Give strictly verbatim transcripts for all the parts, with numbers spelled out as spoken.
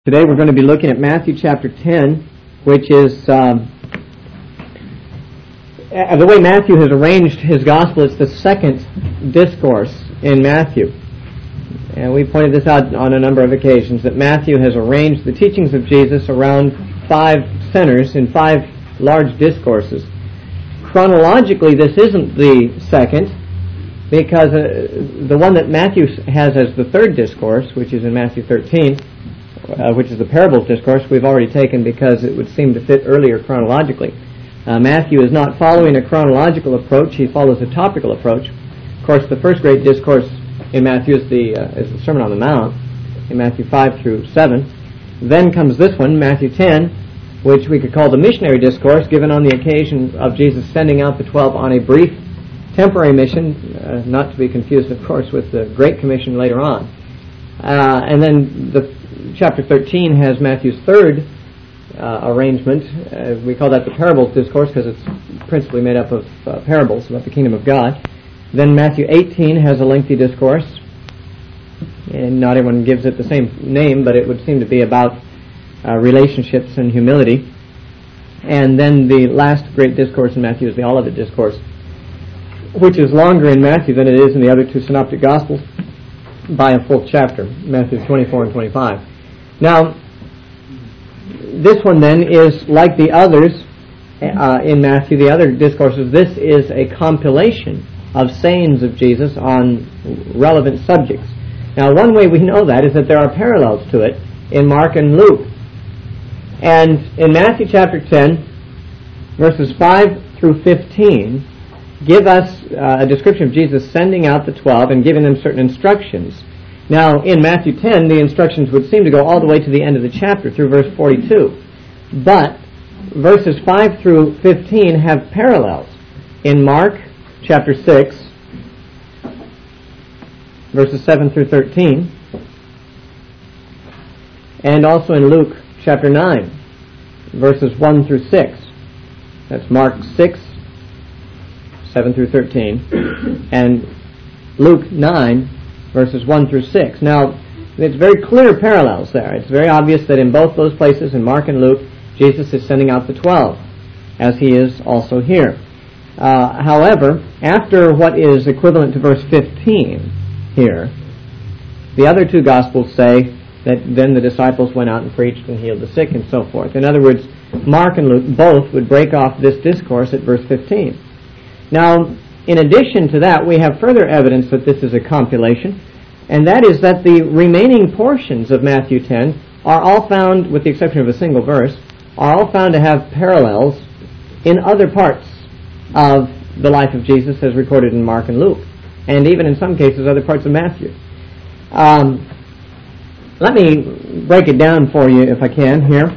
Today we're going to be looking at Matthew chapter ten, which is, um, uh, the way Matthew has arranged his gospel, it's the second discourse in Matthew. And we pointed this out on a number of occasions, that Matthew has arranged the teachings of Jesus around five centers in five large discourses. Chronologically, this isn't the second, because uh, the one that Matthew has as the third discourse, which is in Matthew thirteen, Uh, which is the parables discourse, we've already taken because it would seem to fit earlier chronologically. Uh, Matthew is not following a chronological approach, he follows a topical approach. Of course, the first great discourse in Matthew is the, uh, is the Sermon on the Mount, in Matthew five through seven. Then comes this one, Matthew ten, which we could call the missionary discourse, given on the occasion of Jesus sending out the twelve on a brief temporary mission, uh, not to be confused, of course, with the Great Commission later on. Uh, and then the chapter thirteen has Matthew's third uh, arrangement. Uh, we call that the parables discourse because it's principally made up of uh, parables about the kingdom of God. Then Matthew eighteen has a lengthy discourse, and not everyone gives it the same name, but it would seem to be about uh, relationships and humility. And then the last great discourse in Matthew is the Olivet Discourse, which is longer in Matthew than it is in the other two synoptic gospels by a full chapter, Matthew twenty-four and twenty-five. Now, this one then is like the others uh, in Matthew, the other discourses. This is a compilation of sayings of Jesus on relevant subjects. Now, one way we know that is that there are parallels to it in Mark and Luke. And in Matthew chapter ten, verses five through fifteen, give us uh, a description of Jesus sending out the twelve and giving them certain instructions. Now, in Matthew ten, the instructions would seem to go all the way to the end of the chapter, through verse forty-two. But verses five through fifteen have parallels. In Mark chapter six, verses seven through thirteen, and also in Luke chapter nine, verses one through six. That's Mark six, seven through thirteen, and Luke nine, verses one through six. Now, it's very clear parallels there. It's very obvious that in both those places, in Mark and Luke, Jesus is sending out the twelve, as he is also here. Uh, however, after what is equivalent to verse fifteen here, the other two Gospels say that then the disciples went out and preached and healed the sick and so forth. In other words, Mark and Luke both would break off this discourse at verse fifteen. Now, in addition to that, we have further evidence that this is a compilation, and that is that the remaining portions of Matthew ten are all found, with the exception of a single verse, are all found to have parallels in other parts of the life of Jesus as recorded in Mark and Luke, and even in some cases other parts of Matthew. Um, let me break it down for you if I can here.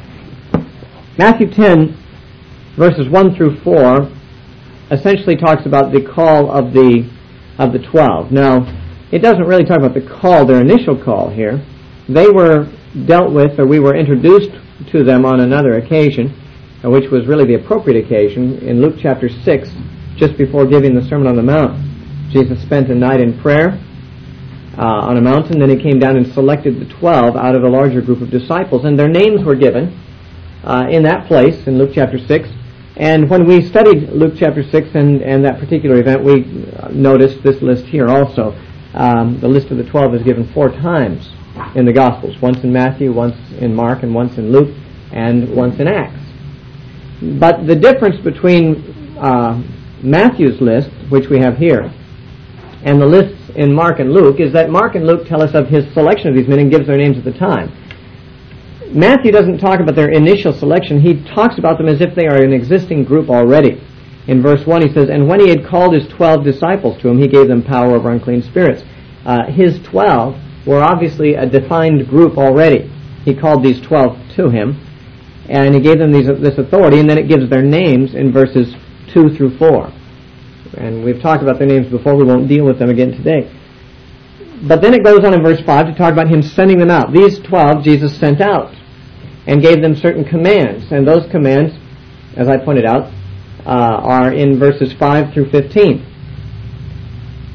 Matthew ten, verses one through four, essentially talks about the call of the of the twelve. Now, it doesn't really talk about the call, their initial call here. They were dealt with, or we were introduced to them on another occasion, which was really the appropriate occasion, in Luke chapter six, just before giving the Sermon on the Mount. Jesus spent a night in prayer uh, on a mountain, then he came down and selected the twelve out of a larger group of disciples, and their names were given uh, in that place, in Luke chapter six. And when we studied Luke chapter six and, and that particular event, we noticed this list here also. Um, the list of the twelve is given four times in the Gospels. Once in Matthew, once in Mark, and once in Luke, and once in Acts. But the difference between uh, Matthew's list, which we have here, and the lists in Mark and Luke, is that Mark and Luke tell us of his selection of these men and gives their names at the time. Matthew doesn't talk about their initial selection. He talks about them as if they are an existing group already. In verse one he says, "And when he had called his twelve disciples to him, he gave them power over unclean spirits." Uh, his twelve were obviously a defined group already. He called these twelve to him, and he gave them these, this authority, and then it gives their names in verses two through four. And we've talked about their names before. We won't deal with them again today. But then it goes on in verse five to talk about him sending them out. These twelve Jesus sent out and gave them certain commands. And those commands, as I pointed out, uh, are in verses five through fifteen.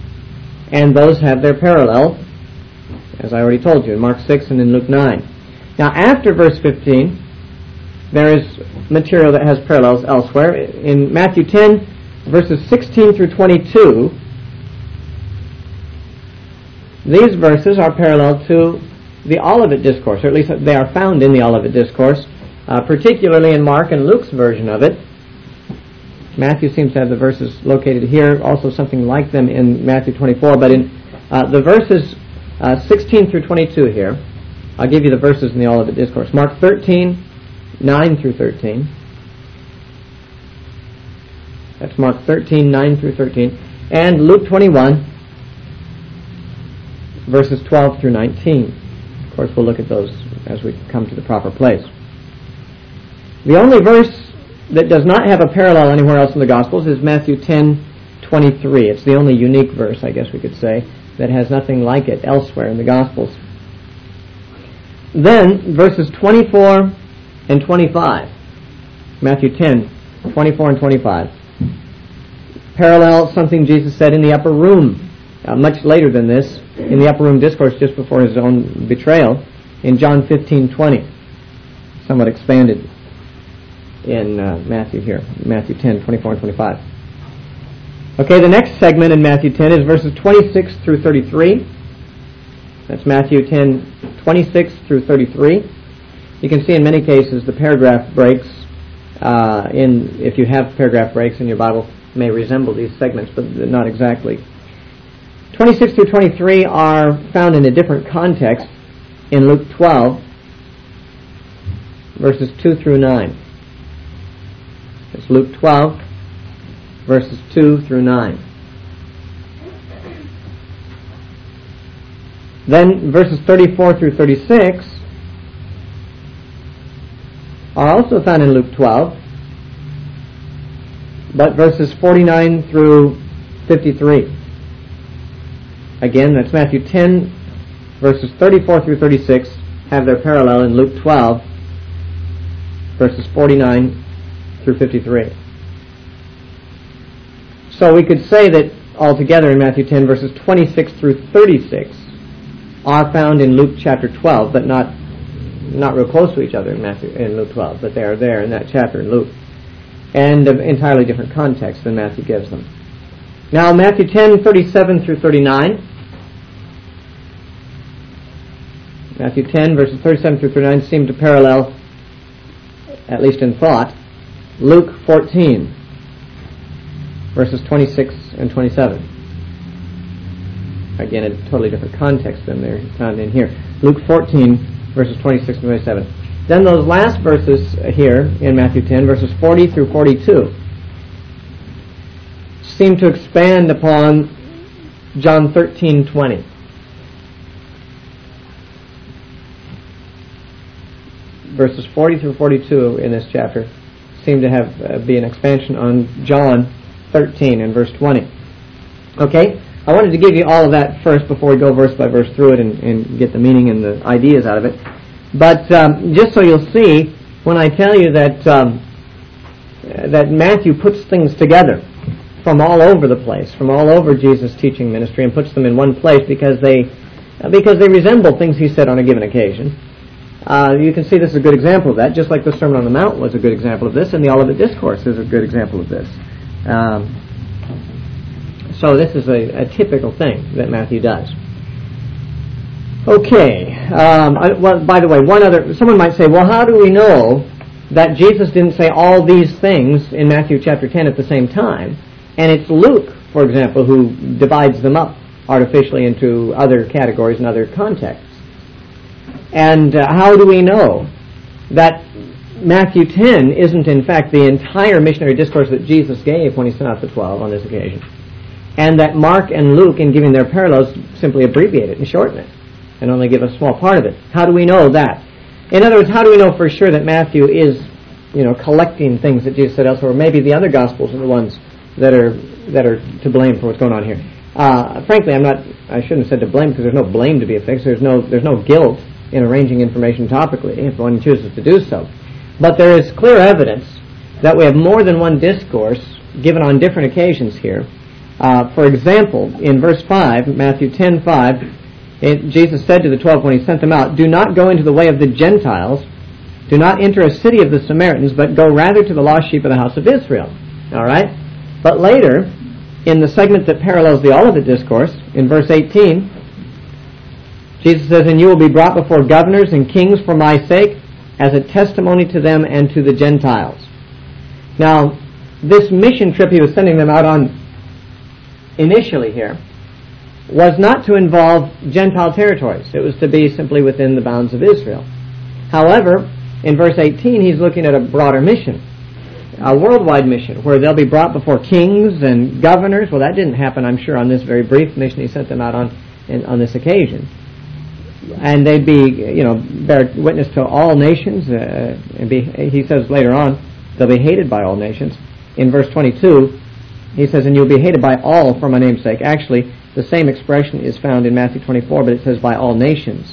And those have their parallel, as I already told you, in Mark six and in Luke nine. Now, after verse fifteen, there is material that has parallels elsewhere. In Matthew ten, verses sixteen through twenty-two, these verses are parallel to the Olivet Discourse, or at least they are found in the Olivet Discourse, uh, particularly in Mark and Luke's version of it. Matthew seems to have the verses located here, also something like them in Matthew twenty-four, but in uh, the verses uh, sixteen through twenty-two here, I'll give you the verses in the Olivet Discourse. Mark thirteen, nine through thirteen. That's Mark thirteen, nine through thirteen. And Luke twenty-one, verses twelve through nineteen. Of course, we'll look at those as we come to the proper place. The only verse that does not have a parallel anywhere else in the Gospels is Matthew ten, twenty-three. It's the only unique verse, I guess we could say, that has nothing like it elsewhere in the Gospels. Then, verses twenty-four and twenty-five. Matthew ten, twenty-four and twenty-five. Parallel something Jesus said in the upper room, uh, much later than this, in the upper room discourse just before his own betrayal, in John fifteen, twenty. Somewhat expanded in uh, Matthew here, Matthew ten, twenty-four and twenty-five. Okay, the next segment in Matthew ten is verses twenty-six through thirty-three. That's Matthew ten, twenty-six through thirty-three. You can see in many cases the paragraph breaks, uh, in if you have paragraph breaks in your Bible, may resemble these segments, but not exactly. twenty-six through twenty-three are found in a different context in Luke twelve, verses two through nine. It's Luke twelve, verses two through nine. Then verses thirty-four through thirty-six are also found in Luke twelve, but verses forty-nine through fifty-three. Again, that's Matthew ten, verses thirty-four through thirty-six, have their parallel in Luke twelve, verses forty-nine through fifty-three. So we could say that altogether in Matthew ten, verses twenty-six through thirty-six are found in Luke chapter twelve, but not not real close to each other in Matthew in Luke twelve, but they are there in that chapter in Luke, and of entirely different context than Matthew gives them. Now, Matthew ten, thirty-seven through thirty-nine. Matthew ten, verses thirty-seven through thirty-nine seem to parallel, at least in thought, Luke fourteen, verses twenty-six and twenty-seven. Again, a totally different context than they're found in here. Luke fourteen, verses twenty-six and twenty-seven. Then those last verses here in Matthew ten, verses forty through forty-two, seem to expand upon John thirteen, twenty. Verses forty through forty-two in this chapter seem to have uh, be an expansion on John thirteen and verse twenty. Okay, I wanted to give you all of that first before we go verse by verse through it and, and get the meaning and the ideas out of it. But um, just so you'll see, when I tell you that um, that Matthew puts things together from all over the place, from all over Jesus' teaching ministry, and puts them in one place because they uh, because they resemble things he said on a given occasion. Uh, you can see this is a good example of that, just like the Sermon on the Mount was a good example of this, and the Olivet Discourse is a good example of this. Um, so this is a, a typical thing that Matthew does. Okay. Um, I, well, by the way, one other. Someone might say, "Well, how do we know that Jesus didn't say all these things in Matthew chapter ten at the same time, and it's Luke, for example, who divides them up artificially into other categories and other contexts?" And uh, how do we know that Matthew ten isn't in fact the entire missionary discourse that Jesus gave when he sent out the twelve on this occasion, and that Mark and Luke, in giving their parallels, simply abbreviate it and shorten it and only give a small part of it? How do we know that? In other words, how do we know for sure that Matthew is, you know, collecting things that Jesus said elsewhere? Maybe the other Gospels are the ones that are that are to blame for what's going on here. Uh, frankly, I'm not. I shouldn't have said to blame, because there's no blame to be affixed. There's no there's no guilt in arranging information topically if one chooses to do so. But there is clear evidence that we have more than one discourse given on different occasions here. Uh, for example, in verse five, Matthew ten five, It, Jesus said to the twelve when he sent them out, "Do not go into the way of the Gentiles. Do not enter a city of the Samaritans, but go rather to the lost sheep of the house of Israel." All right? But later, in the segment that parallels the Olivet Discourse, in verse eighteen, Jesus says, "And you will be brought before governors and kings for my sake, as a testimony to them and to the Gentiles." Now, this mission trip he was sending them out on initially here was not to involve Gentile territories. It was to be simply within the bounds of Israel. However, in verse eighteen, he's looking at a broader mission, a worldwide mission, where they'll be brought before kings and governors. Well, that didn't happen, I'm sure, on this very brief mission he sent them out on in, on this occasion. And they'd be, you know, bear witness to all nations. Uh, and be, he says later on, they'll be hated by all nations. In verse twenty-two, he says, "And you'll be hated by all for my name's sake." Actually, the same expression is found in Matthew twenty-four, but it says by all nations.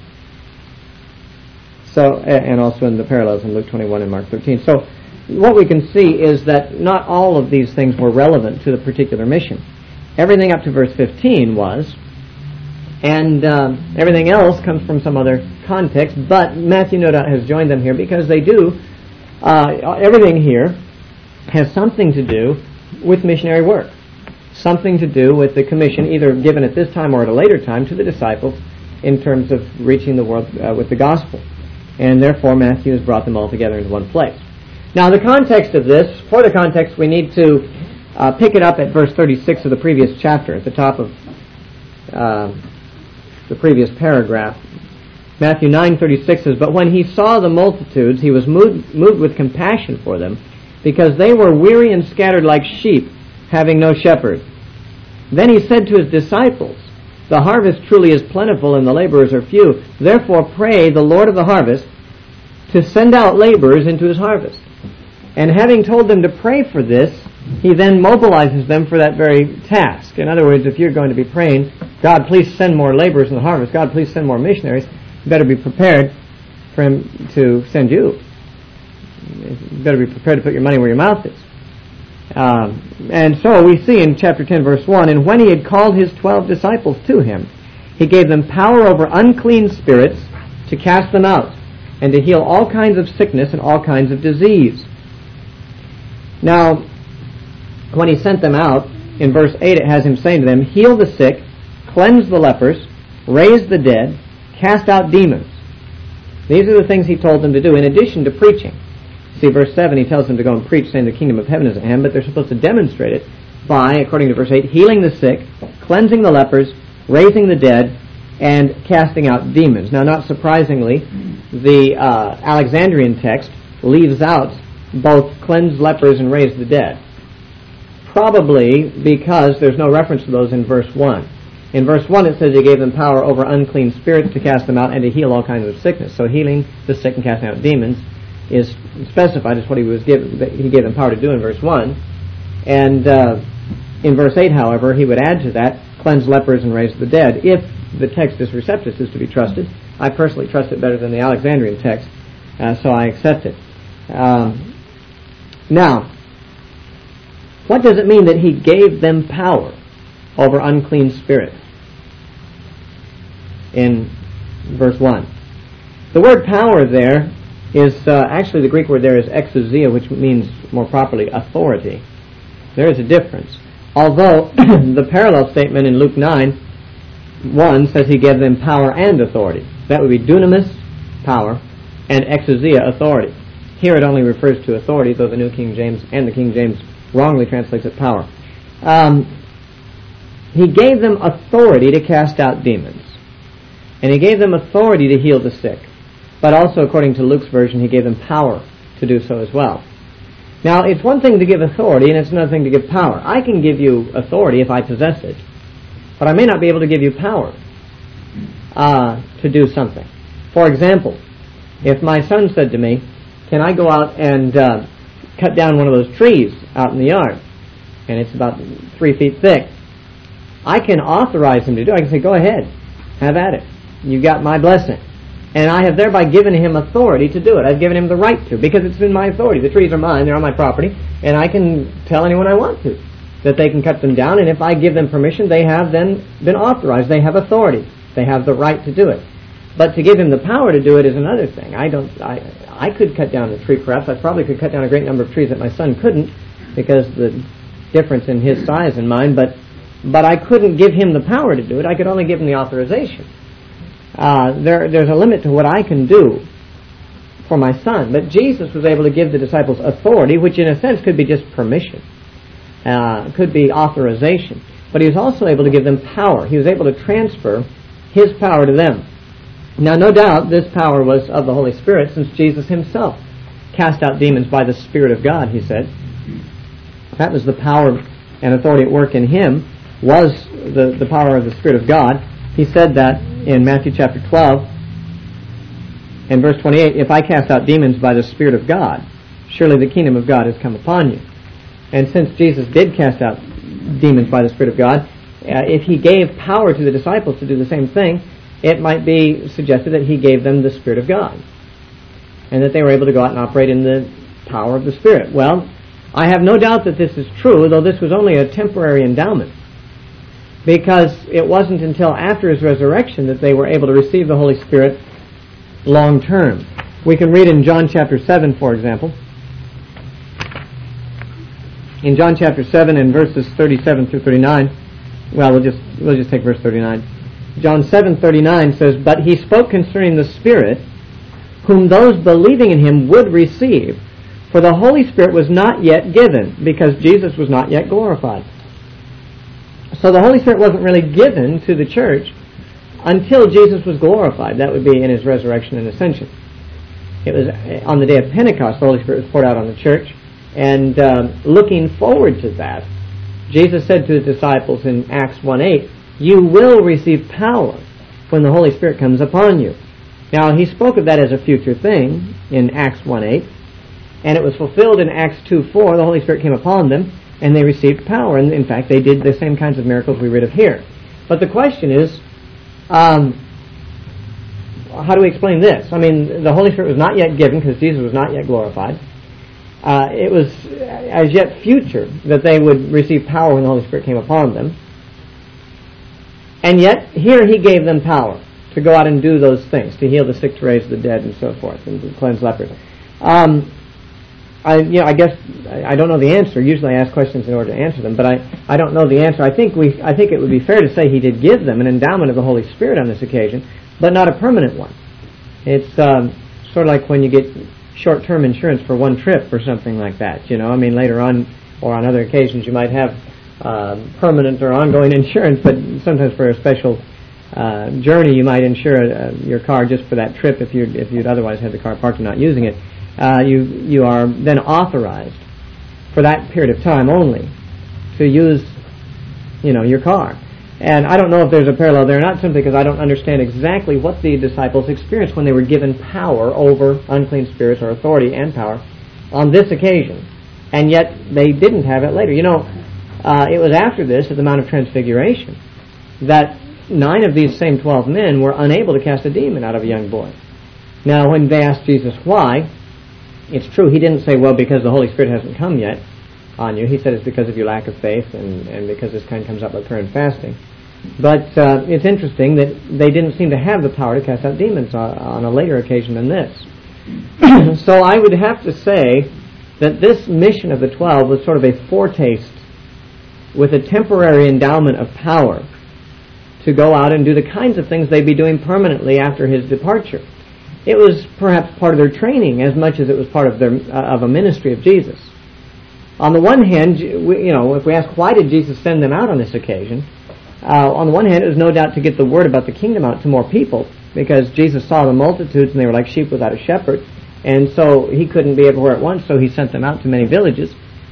So, and also in the parallels in Luke twenty-one and Mark thirteen. So, what we can see is that not all of these things were relevant to the particular mission. Everything up to verse fifteen was, and um, everything else comes from some other context, but Matthew no doubt has joined them here because they do, uh, everything here has something to do with missionary work, something to do with the commission either given at this time or at a later time to the disciples in terms of reaching the world uh, with the gospel. And therefore Matthew has brought them all together into one place. Now the context of this, for the context we need to uh, pick it up at verse thirty-six of the previous chapter, at the top of uh, the previous paragraph. Matthew nine thirty-six says, "But when he saw the multitudes, he was moved, moved with compassion for them, because they were weary and scattered like sheep, having no shepherd. Then he said to his disciples, 'The harvest truly is plentiful, and the laborers are few. Therefore pray the Lord of the harvest to send out laborers into his harvest.' And having told them to pray for this, he then mobilizes them for that very task. In other words, if you're going to be praying, 'God, please send more laborers in the harvest. God, please send more missionaries,' you better be prepared for him to send you. You better be prepared to put your money where your mouth is." Um, and so we see in chapter ten, verse one, "And when he had called his twelve disciples to him, he gave them power over unclean spirits to cast them out, and to heal all kinds of sickness and all kinds of disease." Now, when he sent them out, in verse eight it has him saying to them, "Heal the sick, cleanse the lepers, raise the dead, cast out demons." These are the things he told them to do in addition to preaching. See, verse seven, he tells them to go and preach, saying the kingdom of heaven is at hand, but they're supposed to demonstrate it by, according to verse eight, healing the sick, cleansing the lepers, raising the dead, and casting out demons. Now, not surprisingly, the uh, Alexandrian text leaves out both cleanse lepers and raise the dead. Probably because there's no reference to those in verse one. In verse one it says he gave them power over unclean spirits to cast them out and to heal all kinds of sickness. So healing the sick and casting out demons is specified as what he was given, that he gave them power to do in verse one. And uh, in verse eight, however, he would add to that, cleanse lepers and raise the dead. If the text is Receptus is to be trusted, I personally trust it better than the Alexandrian text, uh, so I accept it. Um, now, what does it mean that he gave them power over unclean spirits in verse one? The word power there is uh, actually the Greek word there is exousia, which means more properly authority. There is a difference. Although the parallel statement in Luke nine one says he gave them power and authority. That would be dunamis, power, and exousia, authority. Here it only refers to authority, though the New King James and the King James wrongly translates it power. Um, he gave them authority to cast out demons. And he gave them authority to heal the sick. But also, according to Luke's version, he gave them power to do so as well. Now, it's one thing to give authority, and it's another thing to give power. I can give you authority if I possess it, but I may not be able to give you power uh, to do something. For example, if my son said to me, "Can I go out and uh, cut down one of those trees out in the yard?" And it's about three feet thick. I can authorize him to do it. I can say, "Go ahead, have at it. You got my blessing." And I have thereby given him authority to do it. I've given him the right to, because it's in my authority. The trees are mine, they're on my property, and I can tell anyone I want to that they can cut them down, and if I give them permission, they have then been authorized. They have authority. They have the right to do it. But to give him the power to do it is another thing. I don't. I I could cut down a tree, perhaps. I probably could cut down a great number of trees that my son couldn't, because the difference in his size and mine. But but I couldn't give him the power to do it. I could only give him the authorization. Uh, there there's a limit to what I can do for my son. But Jesus was able to give the disciples authority, which in a sense could be just permission, uh, could be authorization. But he was also able to give them power. He was able to transfer his power to them. Now, no doubt, this power was of the Holy Spirit, since Jesus himself cast out demons by the Spirit of God, he said. That was the power and authority at work in him, was the, the power of the Spirit of God. He said that in Matthew chapter twelve, and verse twenty-eight, "If I cast out demons by the Spirit of God, surely the kingdom of God has come upon you." And since Jesus did cast out demons by the Spirit of God, uh, if he gave power to the disciples to do the same thing, it might be suggested that he gave them the Spirit of God, and that they were able to go out and operate in the power of the Spirit. Well, I have no doubt that this is true, though this was only a temporary endowment, because it wasn't until after his resurrection that they were able to receive the Holy Spirit long term. We can read in John chapter seven, for example. In John chapter seven and verses thirty-seven through thirty-nine, well, we'll just we'll just take verse thirty-nine. John seven thirty-nine says, "But he spoke concerning the Spirit, whom those believing in him would receive, for the Holy Spirit was not yet given, because Jesus was not yet glorified." So the Holy Spirit wasn't really given to the church until Jesus was glorified. That would be in his resurrection and ascension. It was on the day of Pentecost the Holy Spirit was poured out on the church, and uh, looking forward to that, Jesus said to his disciples in Acts one eight, "You will receive power when the Holy Spirit comes upon you." Now, he spoke of that as a future thing in Acts one eight, and it was fulfilled in Acts two four. The Holy Spirit came upon them, and they received power. And in fact, they did the same kinds of miracles we read of here. But the question is, um, how do we explain this? I mean, the Holy Spirit was not yet given because Jesus was not yet glorified. Uh, it was as yet future that they would receive power when the Holy Spirit came upon them. And yet, here he gave them power to go out and do those things, to heal the sick, to raise the dead, and so forth, and to cleanse lepers. Um, I, you know, I guess I don't know the answer. Usually, I ask questions in order to answer them, but I, I don't know the answer. I think we, I think it would be fair to say he did give them an endowment of the Holy Spirit on this occasion, but not a permanent one. It's um, sort of like when you get short-term insurance for one trip or something like that. You know, I mean, later on or on other occasions, you might have Uh, permanent or ongoing insurance, but sometimes for a special uh, journey, you might insure uh, your car just for that trip. If you if you'd otherwise had the car parked and not using it, uh, you you are then authorized for that period of time only to use, you know, your car. And I don't know if there's a parallel there, not simply because I don't understand exactly what the disciples experienced when they were given power over unclean spirits, or authority and power, on this occasion, and yet they didn't have it later. You know. Uh, it was after this, at the Mount of Transfiguration, that nine of these same twelve men were unable to cast a demon out of a young boy. Now, when they asked Jesus why, it's true, he didn't say, well, because the Holy Spirit hasn't come yet on you. He said it's because of your lack of faith, and, and because this kind comes up by prayer and fasting. But uh, it's interesting that they didn't seem to have the power to cast out demons on, on a later occasion than this. So I would have to say that this mission of the twelve was sort of a foretaste, with a temporary endowment of power to go out and do the kinds of things they'd be doing permanently after his departure. It was perhaps part of their training as much as it was part of their uh, of a ministry of Jesus. On the one hand, we, you know, if we ask why did Jesus send them out on this occasion, uh, on the one hand, it was no doubt to get the word about the kingdom out to more people, because Jesus saw the multitudes and they were like sheep without a shepherd, and so he couldn't be everywhere at once, so he sent them out to many villages.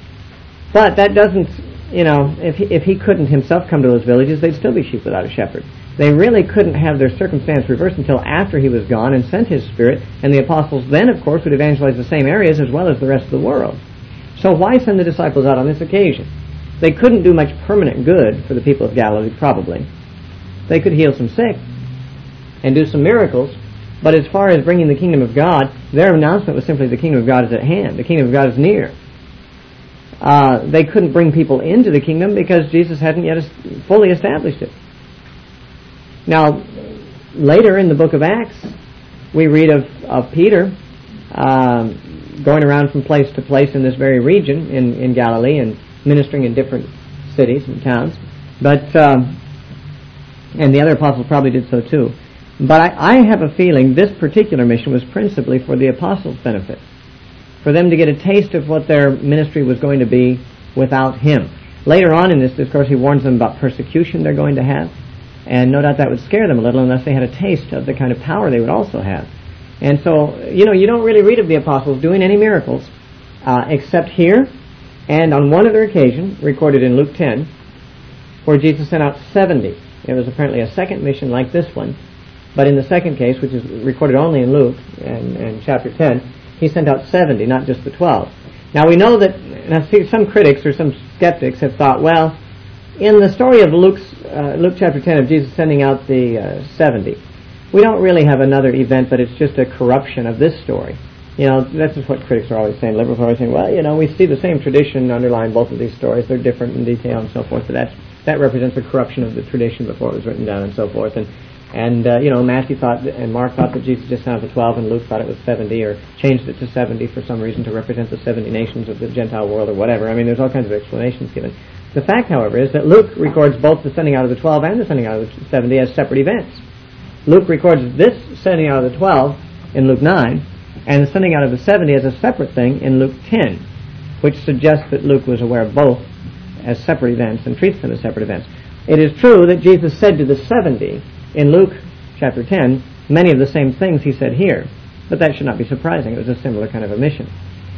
But that doesn't, you know, if he, if he couldn't himself come to those villages, they'd still be sheep without a shepherd. They really couldn't have their circumstance reversed until after he was gone and sent his Spirit, and the apostles then, of course, would evangelize the same areas as well as the rest of the world. So why send the disciples out on this occasion? They couldn't do much permanent good for the people of Galilee, probably. They could heal some sick and do some miracles, but as far as bringing the kingdom of God, their announcement was simply the kingdom of God is at hand. The kingdom of God is near. Uh, they couldn't bring people into the kingdom because Jesus hadn't yet fully established it. Now, later in the book of Acts, we read of, of Peter um, going around from place to place in this very region in, in Galilee and ministering in different cities and towns. But um, and the other apostles probably did so too. But I, I have a feeling this particular mission was principally for the apostles' benefit, for them to get a taste of what their ministry was going to be without him. Later on in this discourse, he warns them about persecution they're going to have, and no doubt that would scare them a little unless they had a taste of the kind of power they would also have. And so, you know, you don't really read of the apostles doing any miracles, uh, except here, and on one other occasion, recorded in Luke ten, where Jesus sent out seventy. It was apparently a second mission like this one, but in the second case, which is recorded only in Luke and, and chapter ten, he sent out seventy, not just the twelve. Now we know that, now see, some critics or some skeptics have thought, well, in the story of Luke's, uh, Luke chapter ten of Jesus sending out the uh, seventy, we don't really have another event, but it's just a corruption of this story. You know, that's just what critics are always saying. Liberals are always saying, well, you know, we see the same tradition underlying both of these stories. They're different in detail and so forth, but that's, that represents a corruption of the tradition before it was written down and so forth. And, and uh, you know, Matthew thought, that, and Mark thought that Jesus just sent out the twelve, and Luke thought it was seventy, or changed it to seventy for some reason to represent the seventy nations of the Gentile world or whatever. I mean, there's all kinds of explanations given. The fact, however, is that Luke records both the sending out of the twelve and the sending out of the seventy as separate events. Luke records this sending out of the twelve in Luke nine, and the sending out of the seventy as a separate thing in Luke ten, which suggests that Luke was aware of both as separate events and treats them as separate events. It is true that Jesus said to the seventy in Luke chapter ten many of the same things he said here, but that should not be surprising. It was a similar kind of a mission.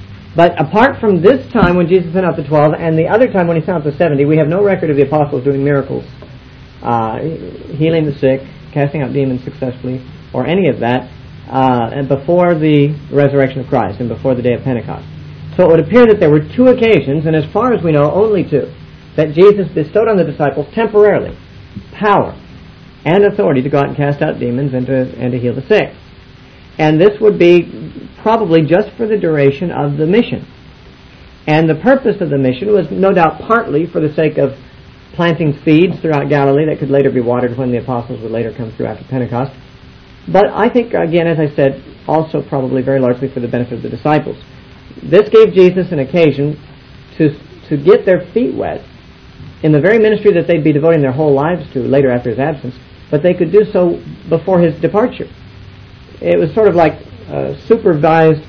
But apart from this time when Jesus sent out the twelve and the other time when he sent out the seventy, we have no record of the apostles doing miracles, uh, healing the sick, casting out demons successfully, or any of that, uh, and before the resurrection of Christ and before the day of Pentecost. So it would appear that there were two occasions, and as far as we know, only two, that Jesus bestowed on the disciples temporarily power and authority to go out and cast out demons and to, and to heal the sick. And this would be probably just for the duration of the mission. And the purpose of the mission was no doubt partly for the sake of planting seeds throughout Galilee that could later be watered when the apostles would later come through after Pentecost. But I think, again, as I said, also probably very largely for the benefit of the disciples. This gave Jesus an occasion to, to get their feet wet in the very ministry that they'd be devoting their whole lives to later after his absence, but they could do so before his departure. It was sort of like uh, supervised,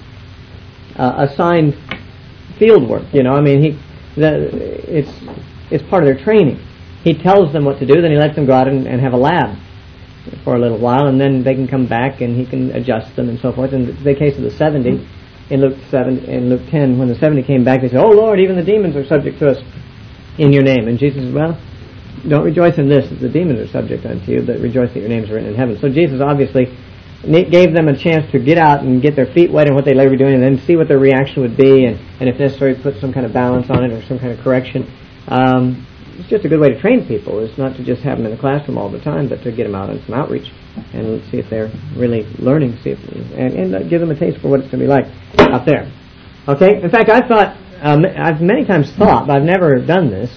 uh, assigned field work. You know, I mean, he, the, it's it's part of their training. He tells them what to do, then he lets them go out and, and have a lab for a little while, and then they can come back and he can adjust them and so forth. In the case of the seventy, in Luke seven, in Luke ten, when the seventy came back, they said, "Oh Lord, even the demons are subject to us in your name." And Jesus said, "Well, don't rejoice in this, that the demons are subject unto you, but rejoice that your names are written in heaven." So Jesus obviously gave them a chance to get out and get their feet wet in what they later were doing, and then see what their reaction would be, and, and if necessary, put some kind of balance on it or some kind of correction. Um, it's just a good way to train people. It's not to just have them in the classroom all the time, but to get them out on some outreach and see if they're really learning, see if, and, and uh, give them a taste for what it's going to be like out there. Okay? In fact, I've thought, um, I've many times thought, but I've never done this,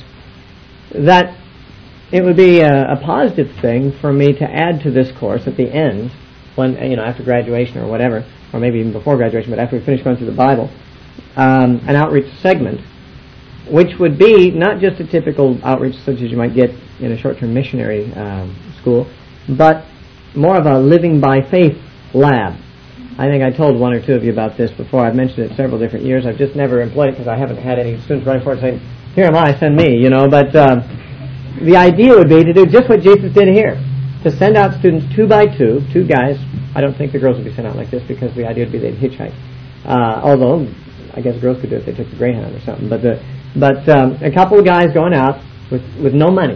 that it would be a, a positive thing for me to add to this course at the end, when, you know, after graduation or whatever, or maybe even before graduation, but after we finish going through the Bible, um, an outreach segment, which would be not just a typical outreach such as you might get in a short-term missionary um, school, but more of a living by faith lab. I think I told one or two of you about this before. I've mentioned it several different years. I've just never employed it because I haven't had any students running for it saying, "Here am I, send me," you know, but um, the idea would be to do just what Jesus did here, to send out students two by two, two guys. I don't think the girls would be sent out like this because the idea would be they'd hitchhike. Uh, although, I guess girls could do it if they took the Greyhound or something. But the, but um, a couple of guys going out with, with no money.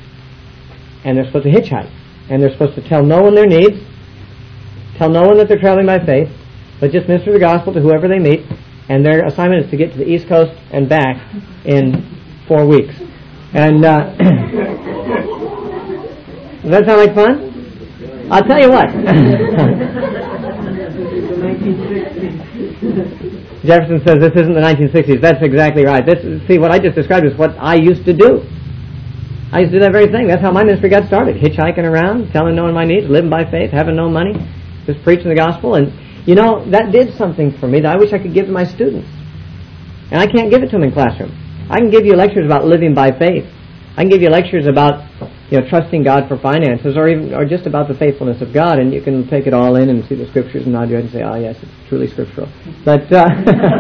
And they're supposed to hitchhike. And they're supposed to tell no one their needs, tell no one that they're traveling by faith, but just minister the gospel to whoever they meet. And their assignment is to get to the East Coast and back in four weeks. And uh, does that sound like fun? I'll tell you what. Jefferson says this isn't the nineteen sixties. That's exactly right. This, see, what I just described is what I used to do. I used to do that very thing. That's how my ministry got started. Hitchhiking around, telling no one my needs, living by faith, having no money, just preaching the gospel. And, you know, that did something for me that I wish I could give to my students. And I can't give it to them in classroom. I can give you lectures about living by faith. I can give you lectures about, you know, trusting God for finances, or even, or just about the faithfulness of God, and you can take it all in and see the scriptures and nod your head and say, oh yes, it's truly scriptural. But, uh,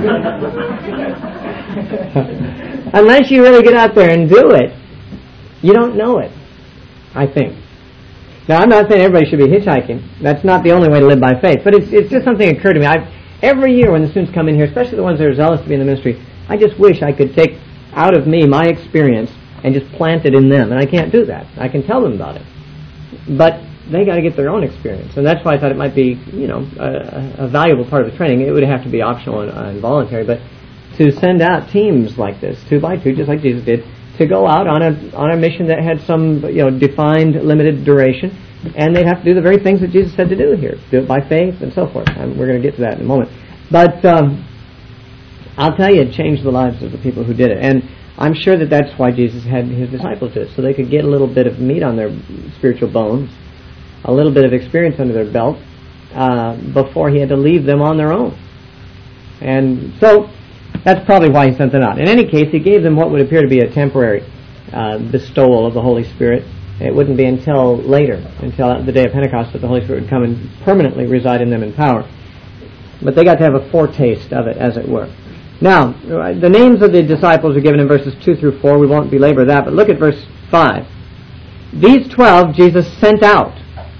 unless you really get out there and do it, you don't know it, I think. Now, I'm not saying everybody should be hitchhiking. That's not the only way to live by faith. But it's it's just something that occurred to me. I've, every year when the students come in here, especially the ones that are zealous to be in the ministry, I just wish I could take out of me my experience and just plant it in them. And I can't do that. I can tell them about it. But they got to get their own experience. And that's why I thought it might be, you know, a, a valuable part of the training. It would have to be optional and, uh, and voluntary. But to send out teams like this, two by two, just like Jesus did, to go out on a on a mission that had some, you know, defined, limited duration, and they'd have to do the very things that Jesus said to do here, do it by faith and so forth. And we're going to get to that in a moment. But um, I'll tell you, it changed the lives of the people who did it. And I'm sure that that's why Jesus had his disciples do it, so they could get a little bit of meat on their spiritual bones, a little bit of experience under their belt, uh, before he had to leave them on their own. And so that's probably why he sent them out. In any case, he gave them what would appear to be a temporary uh, bestowal of the Holy Spirit. It wouldn't be until later, until the day of Pentecost, that the Holy Spirit would come and permanently reside in them in power. But they got to have a foretaste of it, as it were. Now, the names of the disciples are given in verses two through four. We won't belabor that, but look at verse five. These twelve Jesus sent out.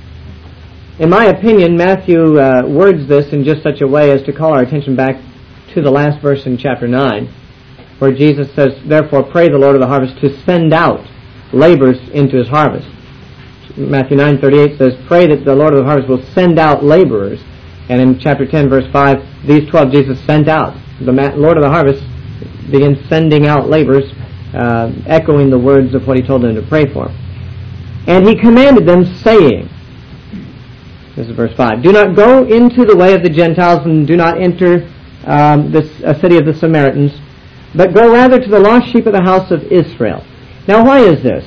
In my opinion, Matthew uh, words this in just such a way as to call our attention back to the last verse in chapter nine, where Jesus says, therefore pray the Lord of the harvest to send out laborers into his harvest. Matthew nine thirty-eight says, pray that the Lord of the harvest will send out laborers. And in chapter ten, verse five, these twelve Jesus sent out. The Lord of the harvest begins sending out laborers, uh, echoing the words of what he told them to pray for. And he commanded them, saying, this is verse five, do not go into the way of the Gentiles, and do not enter Um, this a city of the Samaritans, but go rather to the lost sheep of the house of Israel. Now, why is this?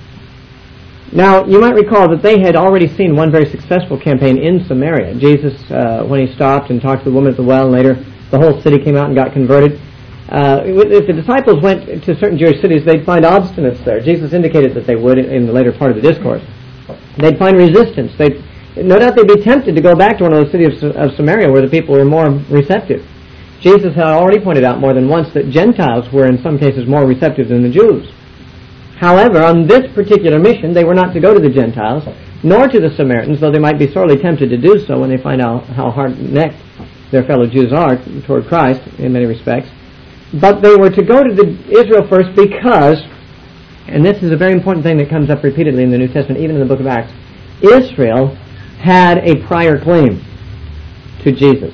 Now, you might recall that they had already seen one very successful campaign in Samaria. Jesus, uh, when he stopped and talked to the woman at the well, and later the whole city came out and got converted. Uh, if the disciples went to certain Jewish cities, they'd find obstinates there. Jesus indicated that they would in the later part of the discourse. They'd find resistance. They'd, no doubt they'd be tempted to go back to one of those cities of, of Samaria where the people were more receptive. Jesus had already pointed out more than once that Gentiles were in some cases more receptive than the Jews. However, on this particular mission, they were not to go to the Gentiles, nor to the Samaritans, though they might be sorely tempted to do so when they find out how hard-necked their fellow Jews are toward Christ in many respects. But they were to go to the Israel first because, and this is a very important thing that comes up repeatedly in the New Testament, even in the book of Acts, Israel had a prior claim to Jesus.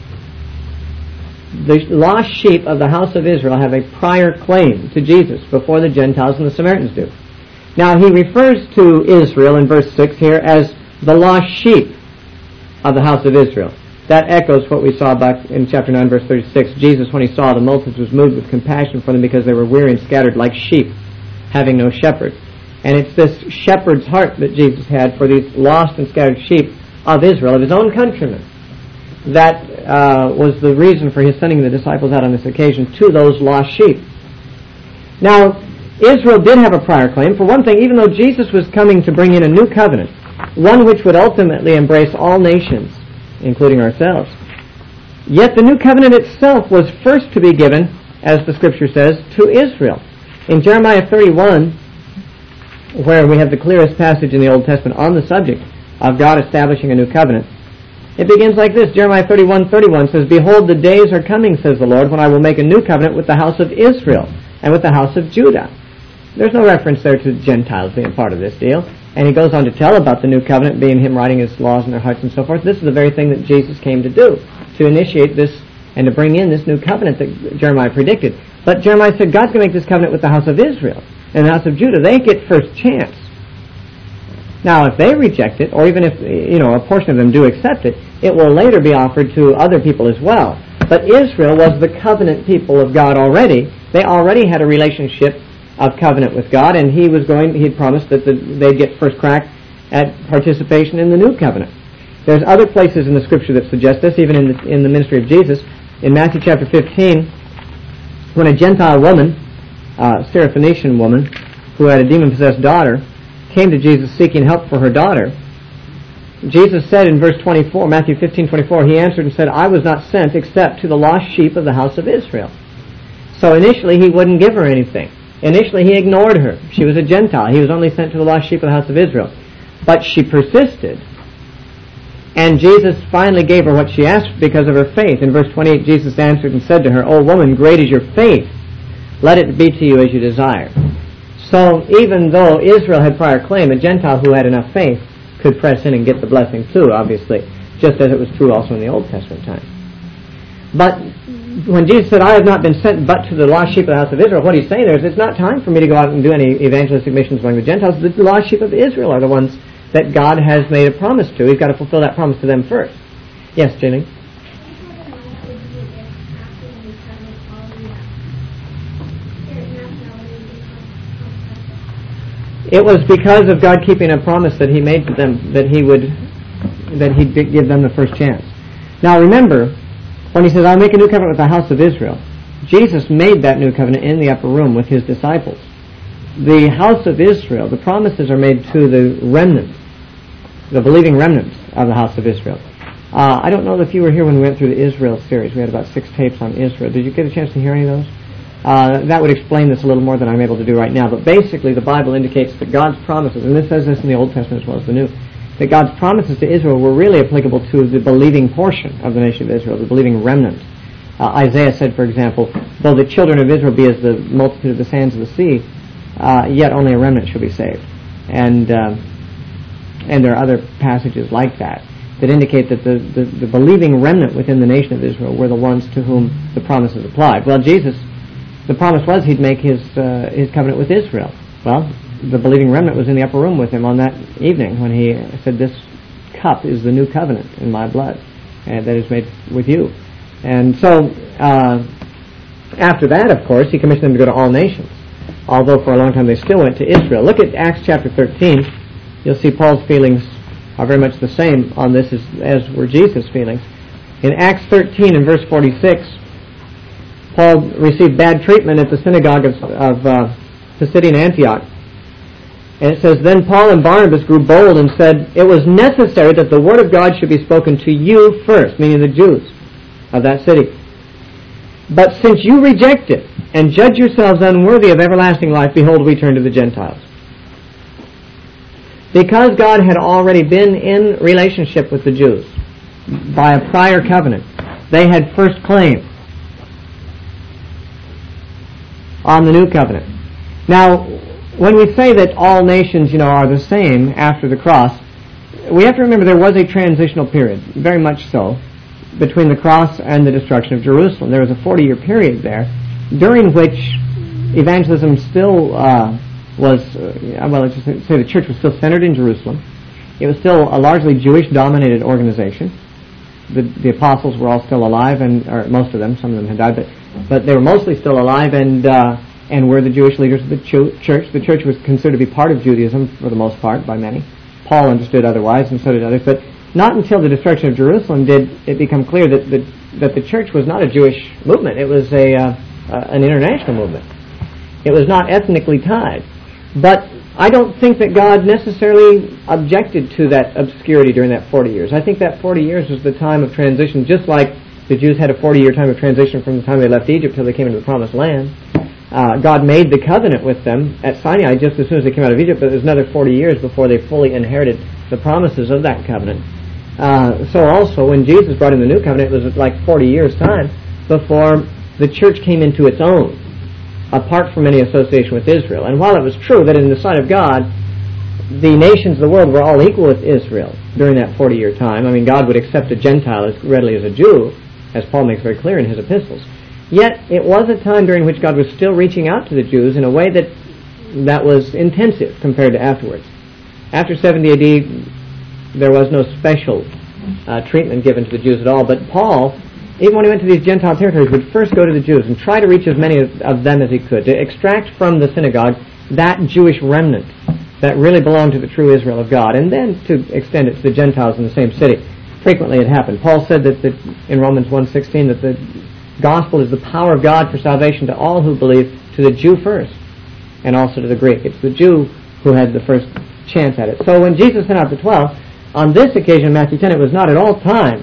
The lost sheep of the house of Israel have a prior claim to Jesus before the Gentiles and the Samaritans do. Now, he refers to Israel in verse six here as the lost sheep of the house of Israel. That echoes what we saw back in chapter nine, verse thirty-six. Jesus, when he saw the multitudes, was moved with compassion for them because they were weary and scattered like sheep, having no shepherd. And it's this shepherd's heart that Jesus had for these lost and scattered sheep of Israel, of his own countrymen. That uh, was the reason for his sending the disciples out on this occasion to those lost sheep. Now, Israel did have a prior claim. For one thing, even though Jesus was coming to bring in a new covenant, one which would ultimately embrace all nations, including ourselves, yet the new covenant itself was first to be given, as the Scripture says, to Israel. In Jeremiah thirty-one, where we have the clearest passage in the Old Testament on the subject of God establishing a new covenant, it begins like this. Jeremiah thirty-one thirty-one says, behold, the days are coming, says the Lord, when I will make a new covenant with the house of Israel and with the house of Judah. There's no reference there to Gentiles being part of this deal. And he goes on to tell about the new covenant being him writing his laws in their hearts and so forth. This is the very thing that Jesus came to do, to initiate this and to bring in this new covenant that Jeremiah predicted. But Jeremiah said, God's going to make this covenant with the house of Israel and the house of Judah. They get first chance. Now, if they reject it, or even if, you know, a portion of them do accept it, it will later be offered to other people as well. But Israel was the covenant people of God already. They already had a relationship of covenant with God, and he was going. He had promised that the, they'd get first crack at participation in the new covenant. There's other places in the Scripture that suggest this, even in the, in the ministry of Jesus. In Matthew chapter fifteen, when a Gentile woman, a Syrophoenician woman, who had a demon-possessed daughter, came to Jesus seeking help for her daughter, Jesus said in verse twenty-four, Matthew fifteen twenty-four, he answered and said, I was not sent except to the lost sheep of the house of Israel. So initially he wouldn't give her anything. Initially he ignored her. She was a Gentile. He was only sent to the lost sheep of the house of Israel. But she persisted, and Jesus finally gave her what she asked because of her faith. In verse twenty-eight, Jesus answered and said to her, O woman, great is your faith. Let it be to you as you desire. So even though Israel had prior claim, a Gentile who had enough faith could press in and get the blessing too, obviously, just as it was true also in the Old Testament time. But when Jesus said, I have not been sent but to the lost sheep of the house of Israel, what he's saying there is it's not time for me to go out and do any evangelistic missions among the Gentiles. The lost sheep of Israel are the ones that God has made a promise to. He's got to fulfill that promise to them first. Yes, Jenny? It was because of God keeping a promise that he made to them that he would, that he'd give them the first chance. Now remember, when he says, I'll make a new covenant with the house of Israel, Jesus made that new covenant in the upper room with his disciples. The house of Israel, the promises are made to the remnant, the believing remnants of the house of Israel. Uh, I don't know if you were here when we went through the Israel series. We had about six tapes on Israel. Did you get a chance to hear any of those? Uh, that would explain this a little more than I'm able to do right now. But basically, the Bible indicates that God's promises, and this says this in the Old Testament as well as the New, that God's promises to Israel were really applicable to the believing portion of the nation of Israel, the believing remnant. Uh, Isaiah said, for example, though the children of Israel be as the multitude of the sands of the sea, uh, yet only a remnant shall be saved. And uh, and there are other passages like that that indicate that the, the, the believing remnant within the nation of Israel were the ones to whom the promises applied. Well, Jesus, the promise was he'd make his uh, his covenant with Israel. Well, the believing remnant was in the upper room with him on that evening when he said, this cup is the new covenant in my blood, and that is made with you. And so, uh, after that, of course, he commissioned them to go to all nations, although for a long time they still went to Israel. Look at Acts chapter thirteen. You'll see Paul's feelings are very much the same on this as, as were Jesus' feelings. In Acts thirteen and verse forty-six, Paul received bad treatment at the synagogue of, of uh, Pisidian Antioch. And it says, Then Paul and Barnabas grew bold and said, It was necessary that the word of God should be spoken to you first, meaning the Jews of that city. But since you reject it and judge yourselves unworthy of everlasting life, behold, we turn to the Gentiles. Because God had already been in relationship with the Jews by a prior covenant, they had first claim on the new covenant. Now, when we say that all nations, you know, are the same after the cross, we have to remember there was a transitional period, very much so, between the cross and the destruction of Jerusalem. There was a forty-year period there, during which evangelism still uh, was, uh, well, let's just say the church was still centered in Jerusalem. It was still a largely Jewish-dominated organization. The, the apostles were all still alive, and or most of them, some of them had died, but but they were mostly still alive, and uh, and were the Jewish leaders of the ch- church. The church was considered to be part of Judaism for the most part by many. Paul understood otherwise, and so did others. But not until the destruction of Jerusalem did it become clear that the, that the church was not a Jewish movement. It was a uh, uh, an international movement. It was not ethnically tied. But I don't think that God necessarily objected to that obscurity during that forty years. I think that forty years was the time of transition, just like the Jews had a forty-year time of transition from the time they left Egypt till they came into the Promised Land. Uh, God made the covenant with them at Sinai just as soon as they came out of Egypt, but it was another forty years before they fully inherited the promises of that covenant. Uh, so also, when Jesus brought in the new covenant, it was like forty years' time before the church came into its own, apart from any association with Israel. And while it was true that in the sight of God, the nations of the world were all equal with Israel during that forty-year time. I mean, God would accept a Gentile as readily as a Jew, as Paul makes very clear in his epistles. Yet, it was a time during which God was still reaching out to the Jews in a way that that was intensive compared to afterwards. After seventy A D, there was no special uh, treatment given to the Jews at all, but Paul even when he went to these Gentile territories, would first go to the Jews and try to reach as many of, of them as he could, to extract from the synagogue that Jewish remnant that really belonged to the true Israel of God, and then to extend it to the Gentiles in the same city. Frequently it happened. Paul said that the, in Romans one sixteen that the gospel is the power of God for salvation to all who believe, to the Jew first, and also to the Greek. It's the Jew who had the first chance at it. So when Jesus sent out the twelve, on this occasion, Matthew ten, it was not at all time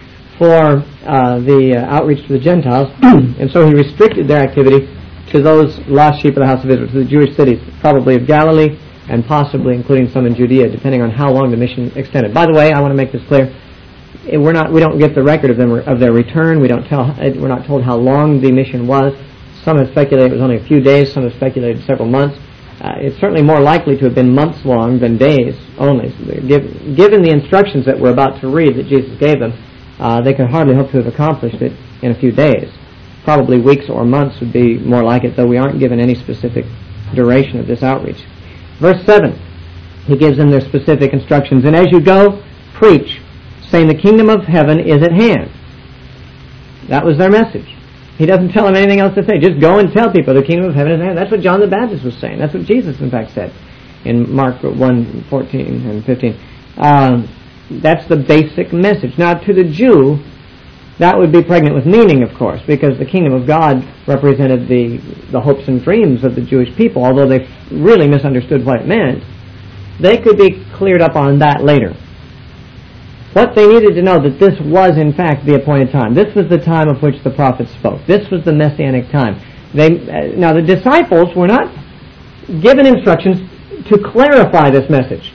for uh, the uh, outreach to the Gentiles, and so he restricted their activity to those lost sheep of the house of Israel, to the Jewish cities, probably of Galilee, and possibly including some in Judea, depending on how long the mission extended. By the way, I want to make this clear. We're not, we don't get the record of them of their return. We don't tell. We're not told how long the mission was. Some have speculated it was only a few days. Some have speculated several months. Uh, it's certainly more likely to have been months long than days only. Given, given the instructions that we're about to read that Jesus gave them, uh, they could hardly hope to have accomplished it in a few days. Probably weeks or months would be more like it, though we aren't given any specific duration of this outreach. Verse seven, he gives them their specific instructions. And as you go, preach, saying the kingdom of heaven is at hand. That was their message. He doesn't tell them anything else to say. Just go and tell people the kingdom of heaven is at hand. That's what John the Baptist was saying. That's what Jesus, in fact, said in Mark one fourteen and fifteen. Um, that's the basic message. Now, to the Jew, that would be pregnant with meaning, of course, because the kingdom of God represented the, the hopes and dreams of the Jewish people. Although they really misunderstood what it meant, they could be cleared up on that later. What they needed to know that this was, in fact, the appointed time. This was the time of which the prophets spoke. This was the messianic time. They, uh, now, the disciples were not given instructions to clarify this message.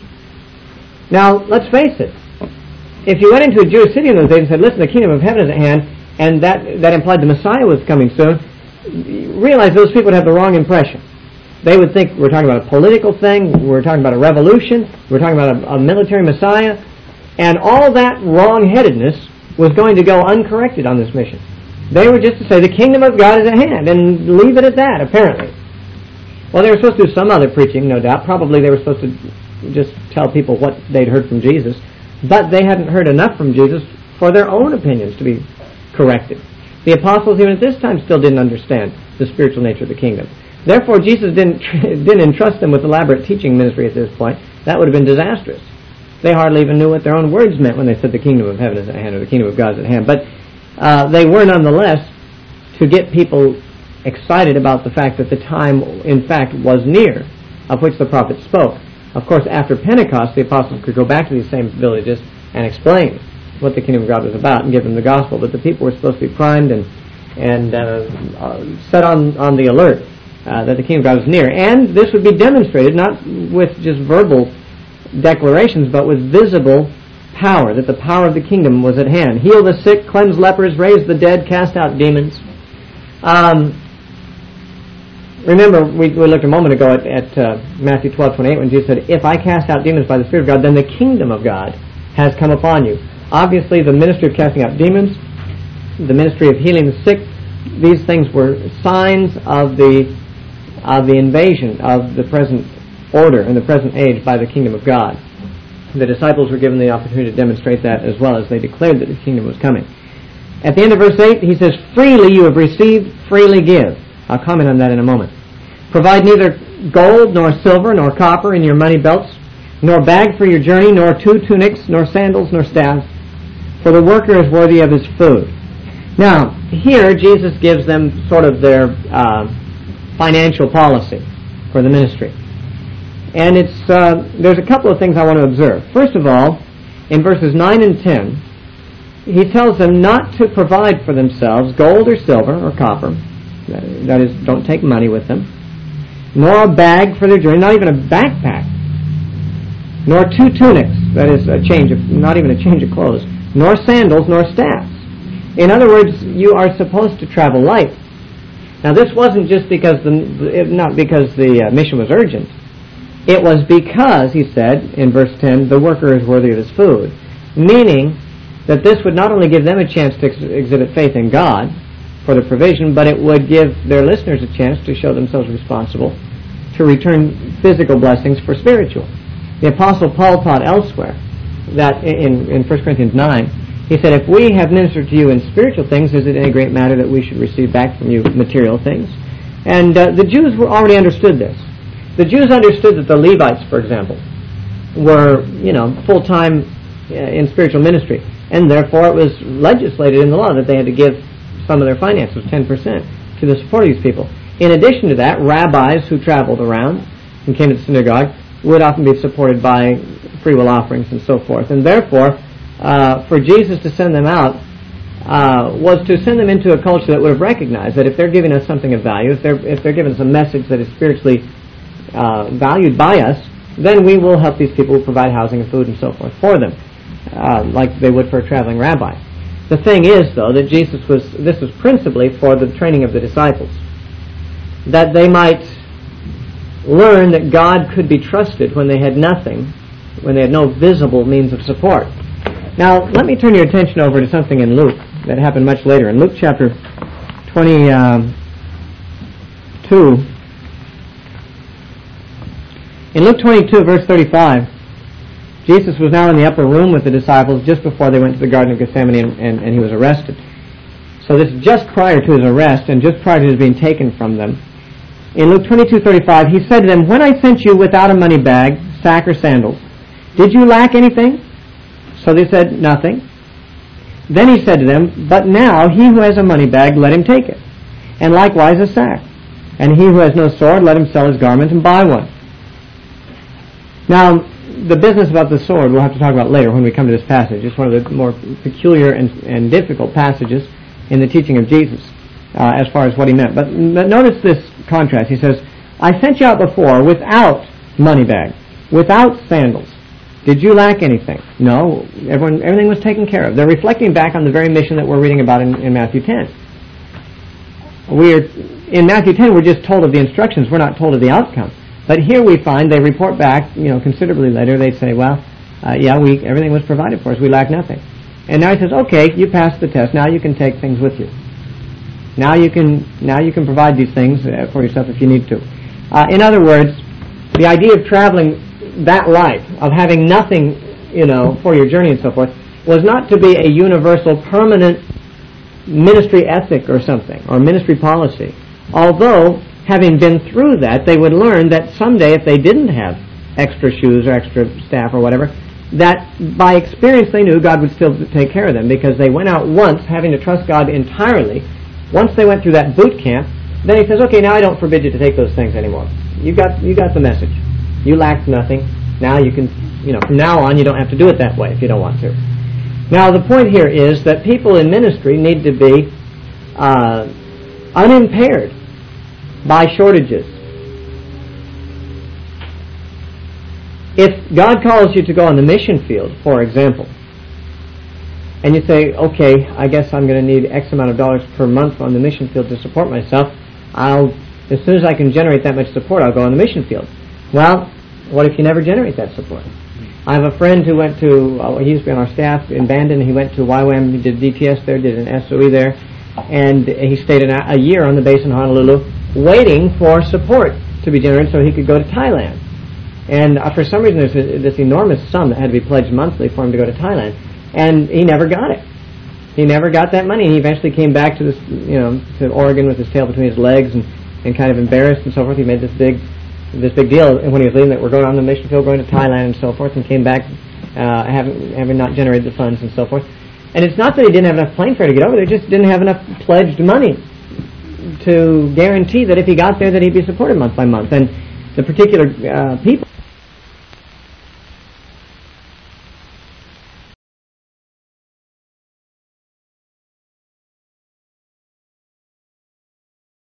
Now, let's face it. If you went into a Jewish city in those days and said, listen, the kingdom of heaven is at hand, and that, that implied the Messiah was coming soon, realize those people would have the wrong impression. They would think we're talking about a political thing, we're talking about a revolution, we're talking about a, a military Messiah, and all that wrong-headedness was going to go uncorrected on this mission. They were just to say the kingdom of God is at hand, and leave it at that, apparently. Well, they were supposed to do some other preaching, no doubt. Probably they were supposed to just tell people what they'd heard from Jesus, but they hadn't heard enough from Jesus for their own opinions to be corrected. The apostles, even at this time, still didn't understand the spiritual nature of the kingdom. Therefore, Jesus didn't didn't entrust them with elaborate teaching ministry at this point. That would have been disastrous. They hardly even knew what their own words meant when they said the kingdom of heaven is at hand or the kingdom of God is at hand. But uh, they were nonetheless to get people excited about the fact that the time, in fact, was near, of which the prophets spoke. Of course, after Pentecost, the apostles could go back to these same villages and explain what the kingdom of God was about and give them the gospel. But the people were supposed to be primed and and uh, uh, set on, on the alert uh, that the kingdom of God was near. And this would be demonstrated not with just verbal declarations, but with visible power, that the power of the kingdom was at hand. Heal the sick, cleanse lepers, raise the dead, cast out demons. Um, remember, we, we looked a moment ago at, at uh, Matthew twelve twenty-eight when Jesus said, if I cast out demons by the Spirit of God, then the kingdom of God has come upon you. Obviously, the ministry of casting out demons, the ministry of healing the sick, these things were signs of the of the invasion of the present order in the present age by the kingdom of God. The disciples were given the opportunity to demonstrate that as well as they declared that the kingdom was coming. At the end of verse eight, he says, freely you have received, freely give. I'll comment on that in a moment. Provide neither gold nor silver nor copper in your money belts, nor bag for your journey, nor two tunics, nor sandals, nor staff, for the worker is worthy of his food. Now, here Jesus gives them sort of their uh, financial policy for the ministry. And it's uh, there's a couple of things I want to observe. First of all, in verses nine and ten, he tells them not to provide for themselves gold or silver or copper, that is, don't take money with them, nor a bag for their journey, not even a backpack, nor two tunics, that is, a change of, not even a change of clothes, nor sandals, nor staffs. In other words, you are supposed to travel light. Now, this wasn't just because the, not because the uh, mission was urgent. It was because, he said in verse ten, the worker is worthy of his food. Meaning that this would not only give them a chance to ex- exhibit faith in God for the provision, but it would give their listeners a chance to show themselves responsible to return physical blessings for spiritual. The Apostle Paul taught elsewhere that in, in First Corinthians nine He said, if we have ministered to you in spiritual things, is it any great matter that we should receive back from you material things? And uh, the Jews were already understood this. The Jews understood that the Levites, for example, were, you know, full-time uh, in spiritual ministry, and therefore it was legislated in the law that they had to give some of their finances, ten percent, to the support of these people. In addition to that, rabbis who traveled around and came to the synagogue would often be supported by free will offerings and so forth. And therefore, uh, for Jesus to send them out uh, was to send them into a culture that would have recognized that if they're giving us something of value, if they're if they're giving us a message that is spiritually uh, valued by us, then we will help these people, provide housing and food and so forth for them, uh, like they would for a traveling rabbi. The thing is, though, that Jesus was, this was principally for the training of the disciples, that they might learn that God could be trusted when they had nothing, when they had no visible means of support. Now, let me turn your attention over to something in Luke that happened much later. In Luke chapter twenty-two, in Luke twenty-two, verse thirty-five, Jesus was now in the upper room with the disciples just before they went to the Garden of Gethsemane, and, and, and he was arrested. So this is just prior to his arrest and just prior to his being taken from them. In Luke twenty-two thirty-five, he said to them, "When I sent you without a money bag, sack, or sandals, did you lack anything?" So they said, "Nothing." Then he said to them, "But now he who has a money bag, let him take it, and likewise a sack. And he who has no sword, let him sell his garment and buy one." Now, the business about the sword we'll have to talk about later when we come to this passage. It's one of the more peculiar and, and difficult passages in the teaching of Jesus uh, as far as what he meant. But, but notice this contrast. He says, "I sent you out before without money bag, without sandals. Did you lack anything?" No, everyone, everything was taken care of. They're reflecting back on the very mission that we're reading about in, in Matthew ten. We're, in Matthew ten, we're just told of the instructions. We're not told of the outcome. But here we find they report back, you know, considerably later. They say, well, uh, yeah, we everything was provided for us. We lack nothing. And now he says, okay, you passed the test. Now you can take things with you. Now you can now you can provide these things uh, for yourself if you need to. Uh, in other words, the idea of traveling that life, of having nothing, you know, for your journey and so forth, was not to be a universal, permanent ministry ethic or something, or ministry policy. Although, having been through that, they would learn that someday if they didn't have extra shoes or extra staff or whatever, that by experience they knew God would still take care of them, because they went out once having to trust God entirely. Once they went through that boot camp, then he says, okay, now I don't forbid you to take those things anymore. You got you got the message. You lacked nothing. Now you can, you know, from now on you don't have to do it that way if you don't want to. Now the point here is that people in ministry need to be uh, unimpaired by shortages. If God calls you to go on the mission field, for example, and you say, okay, I guess I'm going to need X amount of dollars per month on the mission field to support myself, I'll, as soon as I can generate that much support, I'll go on the mission field. Well, what if you never generate that support? I have a friend who went to, uh, he used to be on our staff in Bandon, he went to Y WAM, he did D T S there, did an S O E there, and he stayed an, a year on the base in Honolulu, waiting for support to be generated so he could go to Thailand. And uh, for some reason there's a, this enormous sum that had to be pledged monthly for him to go to Thailand, and he never got it. He never got that money, and he eventually came back to this, you know, to Oregon with his tail between his legs and, and kind of embarrassed and so forth. He made this big this big deal when he was leaving that we're going on the mission field, going to Thailand and so forth, and came back uh, having, having not generated the funds and so forth. And it's not that he didn't have enough plane fare to get over there, he just didn't have enough pledged money to guarantee that if he got there that he'd be supported month by month. And the particular uh, people